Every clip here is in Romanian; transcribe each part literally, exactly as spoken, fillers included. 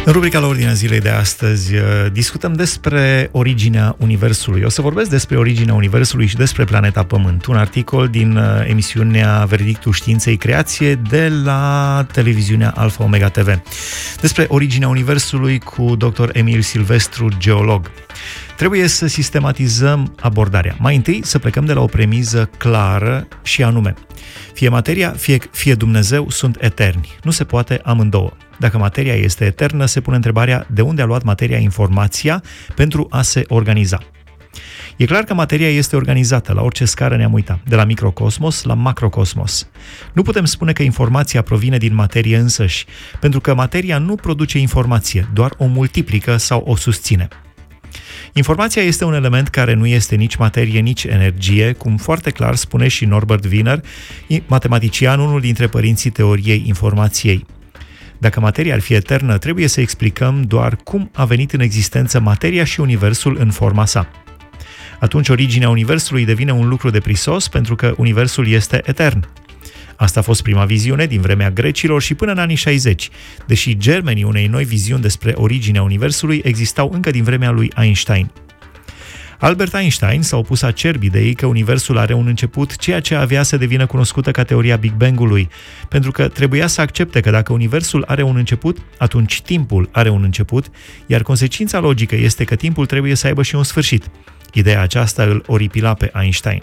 În rubrica la ordinea zilei de astăzi discutăm despre originea Universului. O să vorbesc despre originea Universului și despre planeta Pământ. Un articol din emisiunea Verdictul Științei, creație de la televiziunea Alfa Omega T V. Despre originea Universului cu doctor Emil Silvestru, geolog. Trebuie să sistematizăm abordarea. Mai întâi să plecăm de la o premiză clară și anume: fie materia, fie, fie Dumnezeu sunt eterni. Nu se poate amândouă. Dacă materia este eternă, se pune întrebarea de unde a luat materia informația pentru a se organiza. E clar că materia este organizată, la orice scară ne-am uitat, de la microcosmos la macrocosmos. Nu putem spune că informația provine din materie însăși, pentru că materia nu produce informație, doar o multiplică sau o susține. Informația este un element care nu este nici materie, nici energie, cum foarte clar spune și Norbert Wiener, matematician, unul dintre părinții teoriei informației. Dacă materia ar fi eternă, trebuie să explicăm doar cum a venit în existență materia și Universul în forma sa. Atunci originea Universului devine un lucru de prisos, pentru că Universul este etern. Asta a fost prima viziune din vremea grecilor și până în anii șaizeci, deși germenii unei noi viziuni despre originea Universului existau încă din vremea lui Einstein. Albert Einstein s-a opus acerb ideii că Universul are un început, ceea ce avea să devină cunoscută ca teoria Big Bang-ului, pentru că trebuia să accepte că dacă Universul are un început, atunci timpul are un început, iar consecința logică este că timpul trebuie să aibă și un sfârșit. Ideea aceasta îl oripila pe Einstein.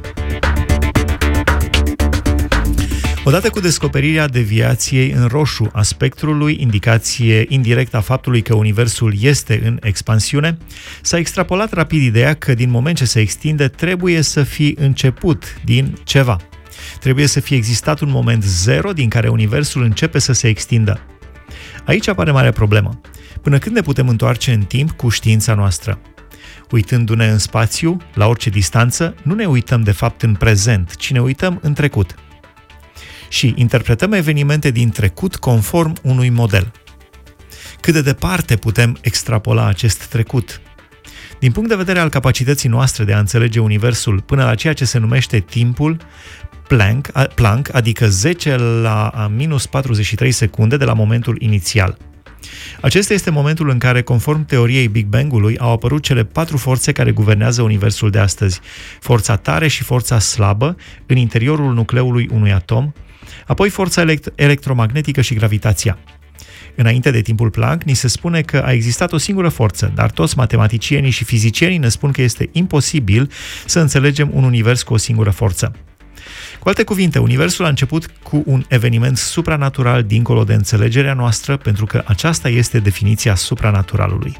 Odată cu descoperirea deviației în roșu a spectrului, indicație indirectă a faptului că Universul este în expansiune, s-a extrapolat rapid ideea că din moment ce se extinde, trebuie să fi început din ceva. Trebuie să fie existat un moment zero din care Universul începe să se extindă. Aici apare marea problemă. Până când ne putem întoarce în timp cu știința noastră? Uitându-ne în spațiu, la orice distanță, nu ne uităm de fapt în prezent, ci ne uităm în trecut. Și interpretăm evenimente din trecut conform unui model. Cât de departe putem extrapola acest trecut? Din punct de vedere al capacității noastre de a înțelege Universul până la ceea ce se numește timpul, Planck, Planck adică zece la minus patruzeci și trei secunde de la momentul inițial. Acesta este momentul în care, conform teoriei Big Bang-ului, au apărut cele patru forțe care guvernează Universul de astăzi: forța tare și forța slabă în interiorul nucleului unui atom, apoi forța elect- electromagnetică și gravitația. Înainte de timpul Planck, ni se spune că a existat o singură forță, dar toți matematicienii și fizicienii ne spun că este imposibil să înțelegem un univers cu o singură forță. Cu alte cuvinte, Universul a început cu un eveniment supranatural dincolo de înțelegerea noastră, pentru că aceasta este definiția supranaturalului.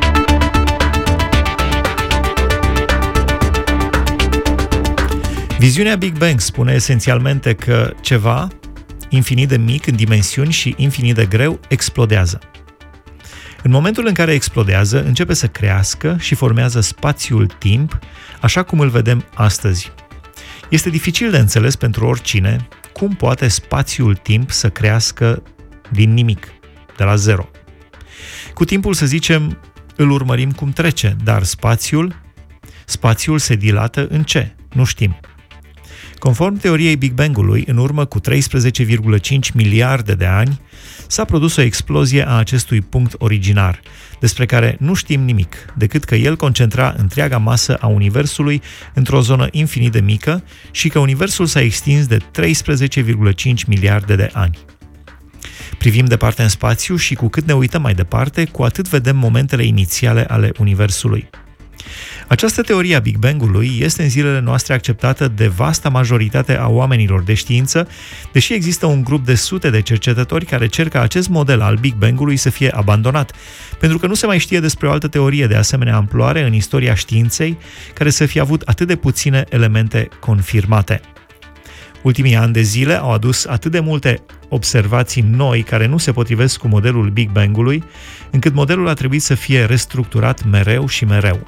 Viziunea Big Bang spune esențialmente că ceva infinit de mic în dimensiuni și infinit de greu explodează. În momentul în care explodează, începe să crească și formează spațiul-timp, așa cum îl vedem astăzi. Este dificil de înțeles pentru oricine cum poate spațiul-timp să crească din nimic, de la zero. Cu timpul, să zicem, îl urmărim cum trece, dar spațiul, spațiul se dilată în ce? Nu știm. Conform teoriei Big Bang-ului, în urmă cu treisprezece virgulă cinci miliarde de ani, s-a produs o explozie a acestui punct originar, despre care nu știm nimic, decât că el concentra întreaga masă a Universului într-o zonă infinit de mică și că Universul s-a extins de treisprezece virgulă cinci miliarde de ani. Privim departe în spațiu și cu cât ne uităm mai departe, cu atât vedem momentele inițiale ale Universului. Această teorie a Big Bang-ului este în zilele noastre acceptată de vasta majoritate a oamenilor de știință, deși există un grup de sute de cercetători care cer ca acest model al Big Bang-ului să fie abandonat, pentru că nu se mai știe despre o altă teorie de asemenea amploare în istoria științei care să fie avut atât de puține elemente confirmate. Ultimii ani de zile au adus atât de multe observații noi care nu se potrivesc cu modelul Big Bang-ului, încât modelul a trebuit să fie restructurat mereu și mereu.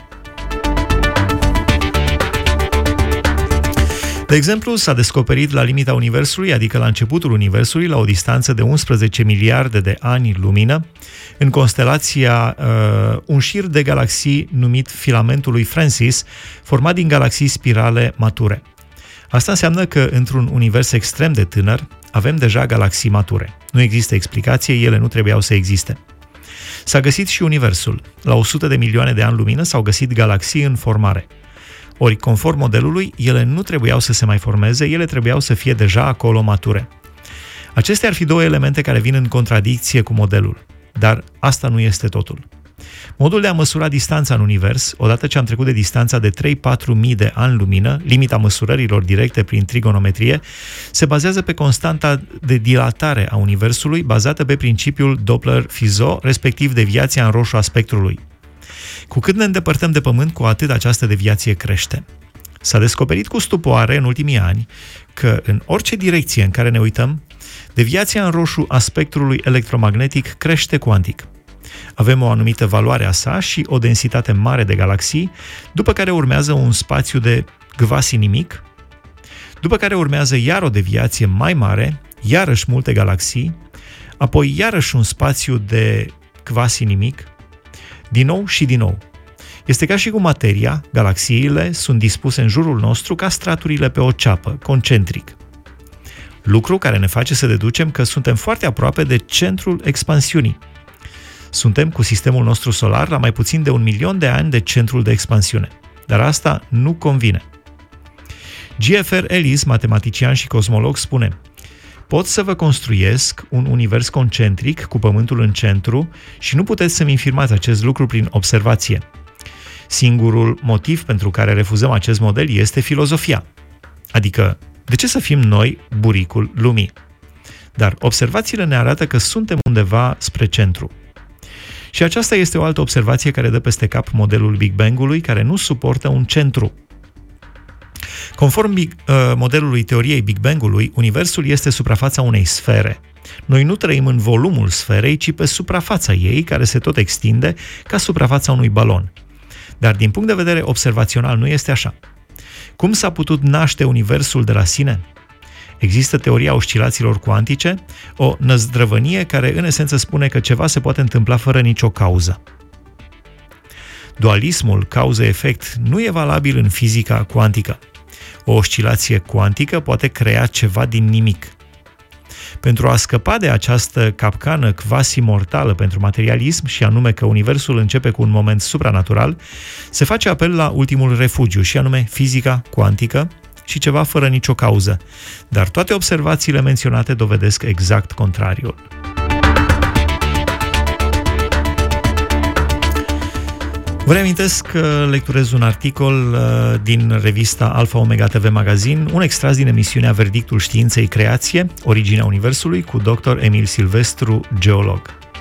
De exemplu, s-a descoperit la limita Universului, adică la începutul Universului, la o distanță de unsprezece miliarde de ani lumină, în constelația uh, un șir de galaxii numit filamentul lui Francis, format din galaxii spirale mature. Asta înseamnă că, într-un univers extrem de tânăr, avem deja galaxii mature. Nu există explicație, ele nu trebuiau să existe. S-a găsit și Universul. La o sută de milioane de ani lumină s-au găsit galaxii în formare. Ori, conform modelului, ele nu trebuiau să se mai formeze, ele trebuiau să fie deja acolo mature. Acestea ar fi două elemente care vin în contradicție cu modelul. Dar asta nu este totul. Modul de a măsura distanța în univers, odată ce am trecut de distanța de trei-patru mii de ani lumină, limita măsurărilor directe prin trigonometrie, se bazează pe constanta de dilatare a universului, bazată pe principiul Doppler-Fizeau, respectiv deviația în roșu a spectrului. Cu cât ne îndepărtăm de Pământ, cu atât această deviație crește. S-a descoperit cu stupoare în ultimii ani că în orice direcție în care ne uităm, deviația în roșu a spectrului electromagnetic crește cuantic. Avem o anumită valoare a sa și o densitate mare de galaxii, după care urmează un spațiu de gvasi nimic, după care urmează iar o deviație mai mare, iarăși multe galaxii, apoi iarăși un spațiu de quasi nimic, din nou și din nou. Este ca și cum materia, galaxiile, sunt dispuse în jurul nostru ca straturile pe o ceapă, concentric. Lucru care ne face să deducem că suntem foarte aproape de centrul expansiunii. Suntem cu sistemul nostru solar la mai puțin de un milion de ani de centrul de expansiune. Dar asta nu convine. G F R Ellis, matematician și cosmolog, spune: pot să vă construiesc un univers concentric cu Pământul în centru și nu puteți să-mi infirmați acest lucru prin observație. Singurul motiv pentru care refuzăm acest model este filozofia. Adică, de ce să fim noi buricul lumii? Dar observațiile ne arată că suntem undeva spre centru. Și aceasta este o altă observație care dă peste cap modelul Big Bang-ului, care nu suportă un centru. Conform big, uh, modelului teoriei Big Bang-ului, Universul este suprafața unei sfere. Noi nu trăim în volumul sferei, ci pe suprafața ei, care se tot extinde ca suprafața unui balon. Dar din punct de vedere observațional nu este așa. Cum s-a putut naște Universul de la sine? Există teoria oscilațiilor cuantice, o năzdrăvănie care în esență spune că ceva se poate întâmpla fără nicio cauză. Dualismul cauză-efect nu e valabil în fizica cuantică. O oscilație cuantică poate crea ceva din nimic. Pentru a scăpa de această capcană quasi-mortală pentru materialism, și anume că Universul începe cu un moment supranatural, se face apel la ultimul refugiu, și anume fizica cuantică și ceva fără nicio cauză. Dar toate observațiile menționate dovedesc exact contrariul. Vă reamintesc că lecturez un articol din revista Alpha Omega T V Magazin, un extras din emisiunea Verdictul Științei Creație, Originea Universului, cu doctor Emil Silvestru, geolog.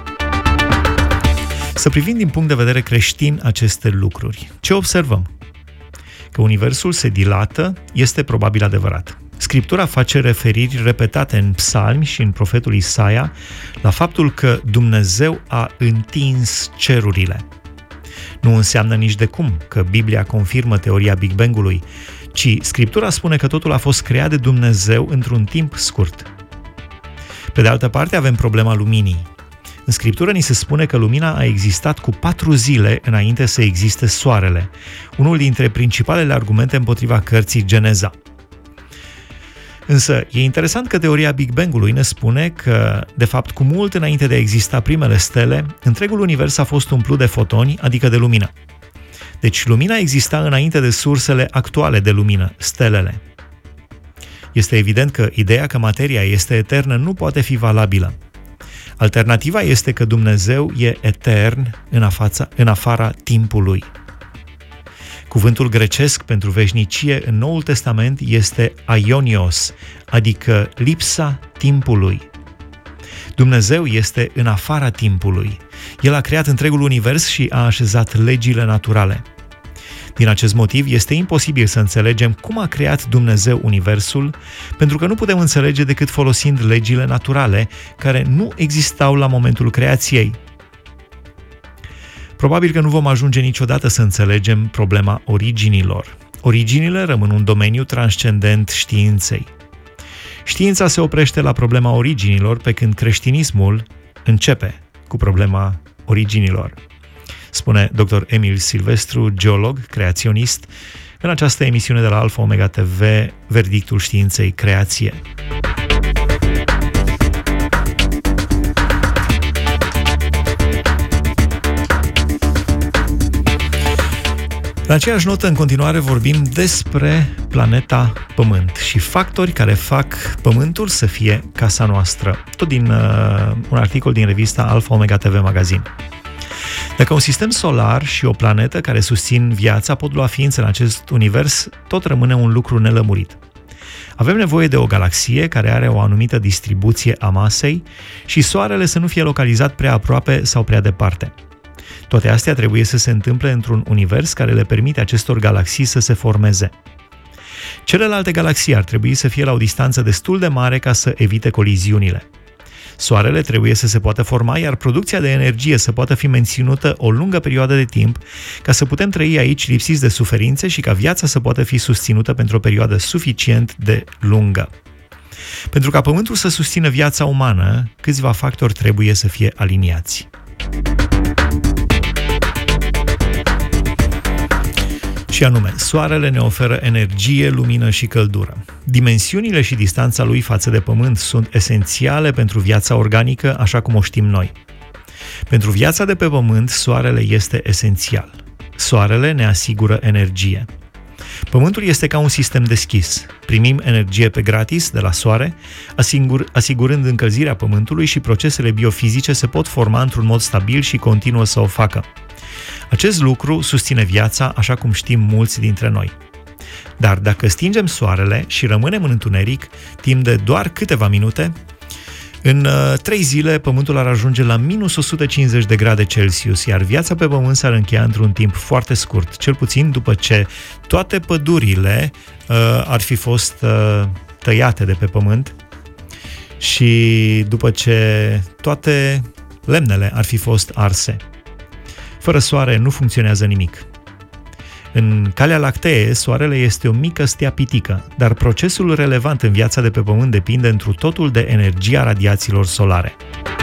Să privim din punct de vedere creștin aceste lucruri. Ce observăm? Că Universul se dilată este probabil adevărat. Scriptura face referiri repetate în psalmi și în profetul Isaia la faptul că Dumnezeu a întins cerurile. Nu înseamnă nici de cum că Biblia confirmă teoria Big Bang-ului, ci Scriptura spune că totul a fost creat de Dumnezeu într-un timp scurt. Pe de altă parte, avem problema luminii. În Scriptură ni se spune că lumina a existat cu patru zile înainte să existe soarele, unul dintre principalele argumente împotriva cărții Geneza. Însă, e interesant că teoria Big Bang-ului ne spune că, de fapt, cu mult înainte de a exista primele stele, întregul univers a fost umplut de fotoni, adică de lumină. Deci, lumina exista înainte de sursele actuale de lumină, stelele. Este evident că ideea că materia este eternă nu poate fi valabilă. Alternativa este că Dumnezeu e etern în, afața, în afara timpului. Cuvântul grecesc pentru veșnicie în Noul Testament este aionios, adică lipsa timpului. Dumnezeu este în afara timpului. El a creat întregul univers și a așezat legile naturale. Din acest motiv, este imposibil să înțelegem cum a creat Dumnezeu universul, pentru că nu putem înțelege decât folosind legile naturale, care nu existau la momentul creației. Probabil că nu vom ajunge niciodată să înțelegem problema originilor. Originile rămân un domeniu transcendent științei. Știința se oprește la problema originilor, pe când creștinismul începe cu problema originilor. Spune doctor Emil Silvestru, geolog, creaționist, în această emisiune de la Alpha Omega T V, Verdictul Științei Creație. La aceeași notă, în continuare, vorbim despre planeta Pământ și factori care fac Pământul să fie casa noastră. Tot din uh, un articol din revista Alpha Omega T V Magazine. Dacă un sistem solar și o planetă care susțin viața pot lua ființă în acest univers, tot rămâne un lucru nelămurit. Avem nevoie de o galaxie care are o anumită distribuție a masei și Soarele să nu fie localizat prea aproape sau prea departe. Toate astea trebuie să se întâmple într-un univers care le permite acestor galaxii să se formeze. Celelalte galaxii ar trebui să fie la o distanță destul de mare ca să evite coliziunile. Soarele trebuie să se poată forma, iar producția de energie să poată fi menținută o lungă perioadă de timp, ca să putem trăi aici lipsiți de suferințe și ca viața să poată fi susținută pentru o perioadă suficient de lungă. Pentru ca Pământul să susțină viața umană, câțiva factori trebuie să fie aliniați. Și anume, Soarele ne oferă energie, lumină și căldură. Dimensiunile și distanța lui față de Pământ sunt esențiale pentru viața organică, așa cum o știm noi. Pentru viața de pe Pământ, Soarele este esențial. Soarele ne asigură energie. Pământul este ca un sistem deschis. Primim energie pe gratis de la Soare, asigur, asigurând încălzirea Pământului și procesele biofizice se pot forma într-un mod stabil și continuă să o facă. Acest lucru susține viața, așa cum știm mulți dintre noi. Dar dacă stingem Soarele și rămânem în întuneric timp de doar câteva minute, în uh, trei zile Pământul ar ajunge la minus o sută cincizeci de grade Celsius, iar viața pe Pământ s-ar încheia într-un timp foarte scurt, cel puțin după ce toate pădurile uh, ar fi fost uh, tăiate de pe Pământ și după ce toate lemnele ar fi fost arse. Fără Soare nu funcționează nimic. În Calea Lactee, Soarele este o mică stea pitică, dar procesul relevant în viața de pe Pământ depinde întru totul de energia radiațiilor solare.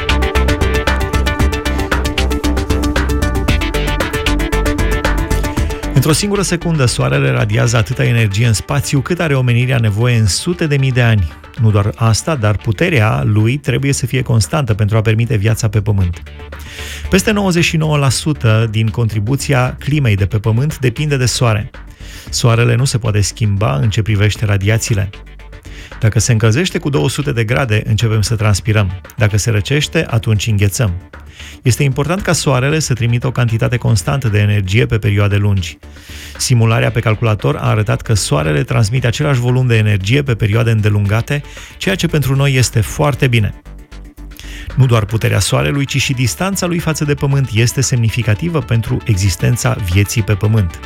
Într-o singură secundă, Soarele radiază atâta energie în spațiu cât are omenirea nevoie în sute de mii de ani. Nu doar asta, dar puterea lui trebuie să fie constantă pentru a permite viața pe Pământ. Peste nouăzeci și nouă la sută din contribuția climei de pe Pământ depinde de Soare. Soarele nu se poate schimba în ce privește radiațiile. Dacă se încălzește cu două sute de grade, începem să transpirăm. Dacă se răcește, atunci înghețăm. Este important ca Soarele să trimită o cantitate constantă de energie pe perioade lungi. Simularea pe calculator a arătat că Soarele transmite același volum de energie pe perioade îndelungate, ceea ce pentru noi este foarte bine. Nu doar puterea Soarelui, ci și distanța lui față de Pământ este semnificativă pentru existența vieții pe Pământ.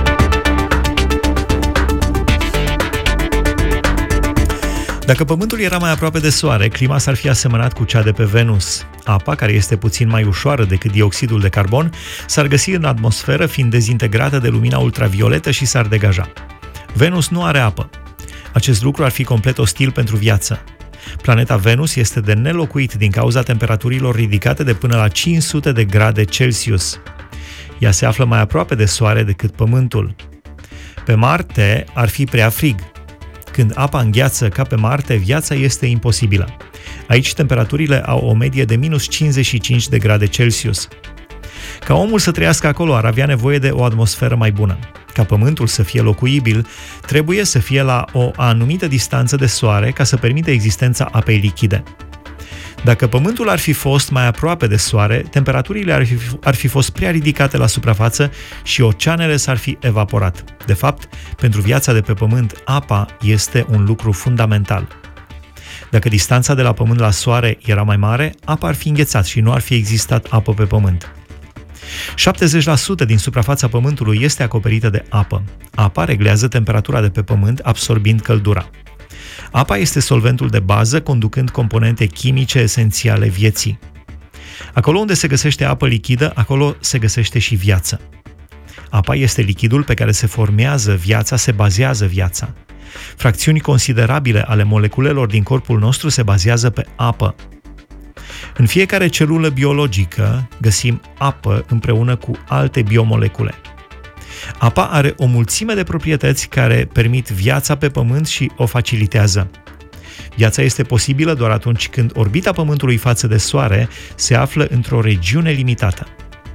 Dacă Pământul era mai aproape de Soare, clima s-ar fi asemănat cu cea de pe Venus. Apa, care este puțin mai ușoară decât dioxidul de carbon, s-ar găsi în atmosferă fiind dezintegrată de lumina ultravioletă și s-ar degaja. Venus nu are apă. Acest lucru ar fi complet ostil pentru viață. Planeta Venus este de nelocuit din cauza temperaturilor ridicate de până la cinci sute de grade Celsius. Ea se află mai aproape de Soare decât Pământul. Pe Marte ar fi prea frig. Când apa îngheață ca pe Marte, viața este imposibilă. Aici temperaturile au o medie de minus cincizeci și cinci de grade Celsius. Ca omul să trăiască acolo ar avea nevoie de o atmosferă mai bună. Ca Pământul să fie locuibil, trebuie să fie la o anumită distanță de Soare ca să permită existența apei lichide. Dacă Pământul ar fi fost mai aproape de Soare, temperaturile ar fi, ar fi fost prea ridicate la suprafață și oceanele s-ar fi evaporat. De fapt, pentru viața de pe Pământ, apa este un lucru fundamental. Dacă distanța de la Pământ la Soare era mai mare, apa ar fi înghețat și nu ar fi existat apă pe Pământ. șaptezeci la sută din suprafața Pământului este acoperită de apă. Apa reglează temperatura de pe Pământ, absorbind căldura. Apa este solventul de bază, conducând componente chimice esențiale vieții. Acolo unde se găsește apă lichidă, acolo se găsește și viață. Apa este lichidul pe care se formează viața, se bazează viața. Fracțiuni considerabile ale moleculelor din corpul nostru se bazează pe apă. În fiecare celulă biologică găsim apă împreună cu alte biomolecule. Apa are o mulțime de proprietăți care permit viața pe Pământ și o facilitează. Viața este posibilă doar atunci când orbita Pământului față de Soare se află într-o regiune limitată.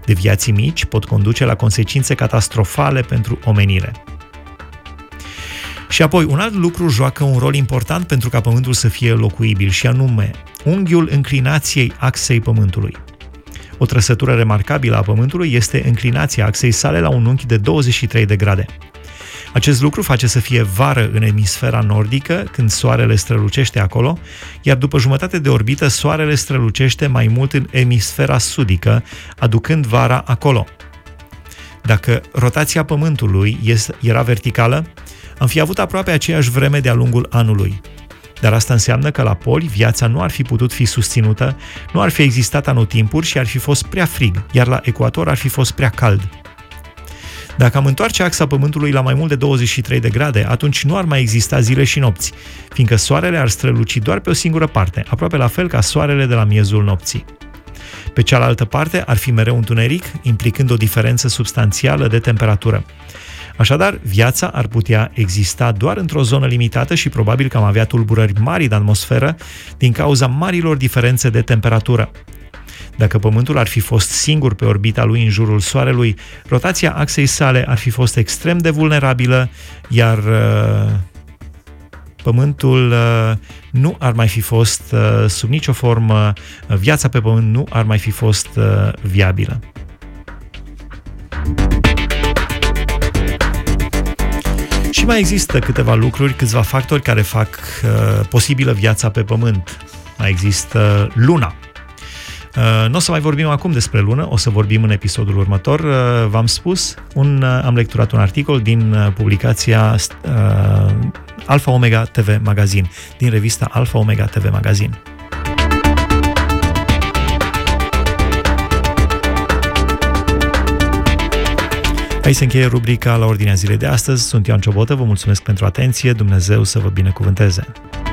Deviații mici pot conduce la consecințe catastrofale pentru omenire. Și apoi, un alt lucru joacă un rol important pentru ca Pământul să fie locuibil, și anume unghiul înclinației axei Pământului. O trăsătură remarcabilă a Pământului este înclinația axei sale la un unghi de douăzeci și trei de grade. Acest lucru face să fie vară în emisfera nordică, când soarele strălucește acolo, iar după jumătate de orbită, soarele strălucește mai mult în emisfera sudică, aducând vara acolo. Dacă rotația Pământului era verticală, am fi avut aproape aceeași vreme de-a lungul anului. Dar asta înseamnă că la poli viața nu ar fi putut fi susținută, nu ar fi existat anotimpuri și ar fi fost prea frig, iar la ecuator ar fi fost prea cald. Dacă am întoarce axa Pământului la mai mult de douăzeci și trei de grade, atunci nu ar mai exista zile și nopți, fiindcă soarele ar străluci doar pe o singură parte, aproape la fel ca soarele de la miezul nopții. Pe cealaltă parte ar fi mereu întuneric, implicând o diferență substanțială de temperatură. Așadar, viața ar putea exista doar într-o zonă limitată și probabil că am avea tulburări mari în atmosferă din cauza marilor diferențe de temperatură. Dacă Pământul ar fi fost singur pe orbita lui în jurul Soarelui, rotația axei sale ar fi fost extrem de vulnerabilă, iar uh, Pământul uh, nu ar mai fi fost uh, sub nicio formă, uh, viața pe Pământ nu ar mai fi fost uh, viabilă. Și mai există câteva lucruri, câțiva factori care fac uh, posibilă viața pe Pământ. Mai există Luna. Uh, nu o să mai vorbim acum despre lună, o să vorbim în episodul următor. Uh, v-am spus, un, uh, am lecturat un articol din uh, publicația uh, Alpha Omega T V Magazine, din revista Alpha Omega T V Magazine. Aici se încheie rubrica La Ordinea Zilei de astăzi. Sunt Ioan Ciobotă, vă mulțumesc pentru atenție, Dumnezeu să vă binecuvânteze!